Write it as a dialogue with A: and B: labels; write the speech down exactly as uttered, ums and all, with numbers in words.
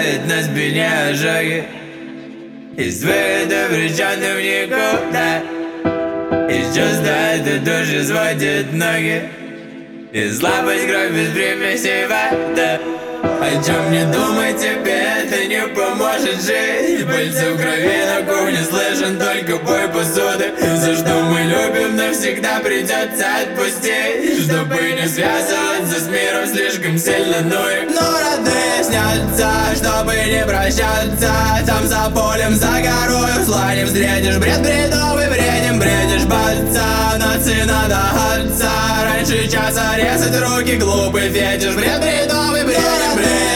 A: оставит на спине ожоги. Из выхода обреченным в никуда. Из чувства этой души сводит ноги. И слабость кровь без примесей вода. О чем не думай, тебе это не поможет жить. Пыльца в крови на кухне, слышен только бой посуды. За что мы любим, навсегда придется отпустить, чтобы не связываться с миром слишком сильно. Ну и но родные снятся, чтобы не прощаться. Там за полем, за горой зла не встретишь. Бред бредовый, бредем бредишь бальца. Нации надо отца. Раньше часа резать руки, глупый фетиш. Бред бредовый, бредем бредишь.